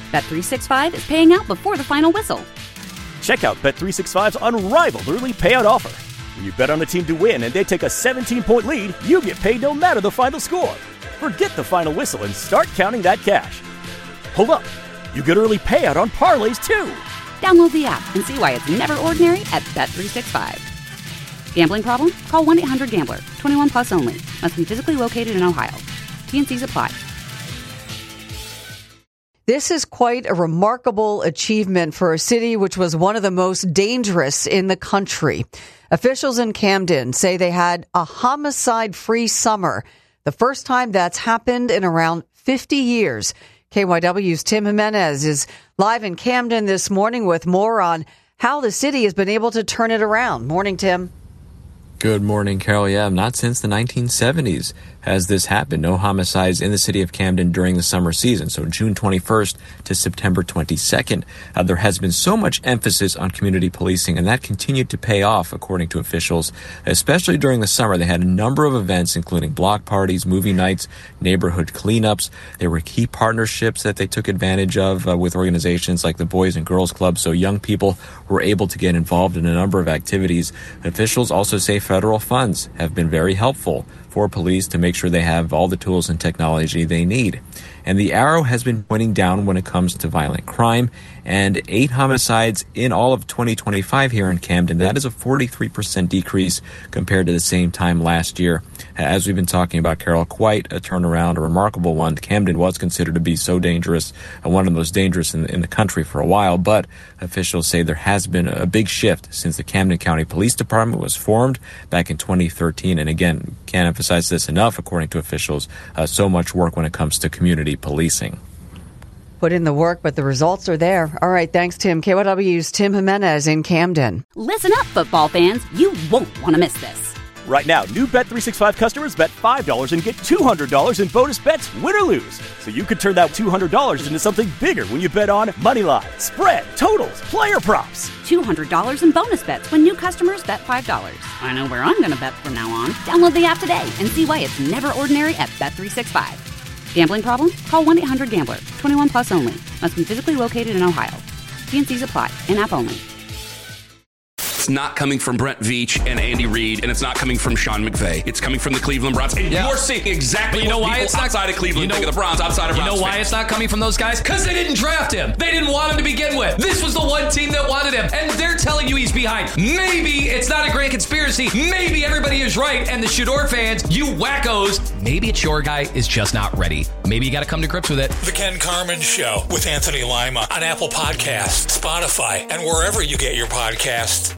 Bet365 is paying out before the final whistle. Check out Bet365's unrivaled early payout offer. When you bet on a team to win and they take a 17-point lead, you get paid no matter the final score. Forget the final whistle and start counting that cash. Hold up. You get early payout on parlays, too. Download the app and see why it's never ordinary at Bet365. Gambling problem? Call 1-800-GAMBLER. 21 plus only. Must be physically located in Ohio. T&Cs apply. This is quite a remarkable achievement for a city which was one of the most dangerous in the country. Officials in Camden say they had a homicide-free summer, the first time that's happened in around 50 years. KYW's Tim Jimenez is live in Camden this morning with more on how the city has been able to turn it around. Morning, Tim. Good morning, Carol. Yeah, not since the 1970s has this happened. No homicides in the city of Camden during the summer season, so June 21st to September 22nd. There has been so much emphasis on community policing, and that continued to pay off, according to officials. Especially during the summer, they had a number of events, including block parties, movie nights, neighborhood cleanups. There were key partnerships that they took advantage of with organizations like the Boys and Girls Club, so young people were able to get involved in a number of activities. Officials also say federal funds have been very helpful for police to make sure they have all the tools and technology they need. And the arrow has been pointing down when it comes to violent crime, and 8 homicides in all of 2025 here in Camden. That is a 43% decrease compared to the same time last year. As we've been talking about, Carol, quite a turnaround, a remarkable one. Camden was considered to be so dangerous, one of the most dangerous in the country for a while, but officials say there has been a big shift since the Camden County Police Department was formed back in 2013. And again, can't emphasize this enough, according to officials, so much work when it comes to community policing. Put in the work, but the results are there. All right, thanks, Tim. KYW's Tim Jimenez in Camden. Listen up, football fans. You won't want to miss this. Right now, new Bet365 customers bet $5 and get $200 in bonus bets, win or lose. So you could turn that $200 into something bigger when you bet on money line, spread, totals, player props. $200 in bonus bets when new customers bet $5. I know where I'm going to bet from now on. Download the app today and see why it's never ordinary at Bet365. Gambling problem? Call 1-800-GAMBLER. 21 plus only. Must be physically located in Ohio. T&Cs apply. In-app only. It's not coming from Brent Veach and Andy Reid, and it's not coming from Sean McVay. It's coming from the Cleveland Browns. And you're seeing exactly what people outside of Cleveland think of the Browns, outside of Browns. You know why it's not coming from those guys? Because they didn't draft him. They didn't want him to begin with. This was the one team that wanted him, and they're telling you he's behind. Maybe it's not a great conspiracy. Maybe everybody is right, and the Shador fans, you wackos, maybe it's your guy is just not ready. Maybe you got to come to grips with it. The Ken Carman Show with Anthony Lima on Apple Podcasts, Spotify, and wherever you get your podcasts.